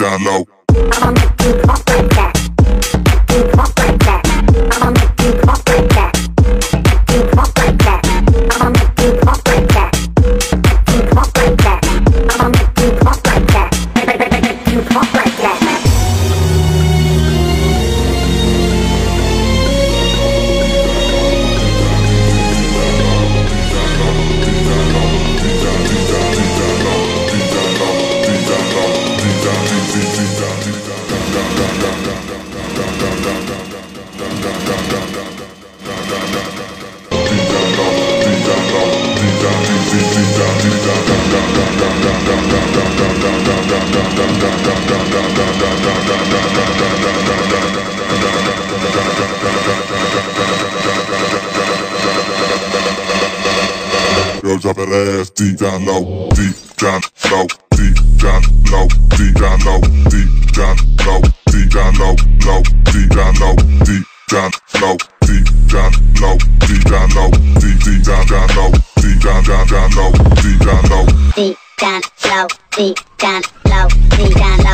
down low. I'ma make you walk like that. You walk like that. I'ma make you walk like that. You walk like that. I'ma make you walk like that. You walk like that. I'ma make you walk like that. You walk like that. Girl, drop that ass deep down low, deep down low, deep down low, deep down low, deep down low, deep down low, low, deep down low, deep down low, deep down low, deep down low, deep down low, deep down low, deep down low, Deep down low, deep down low, deep down low.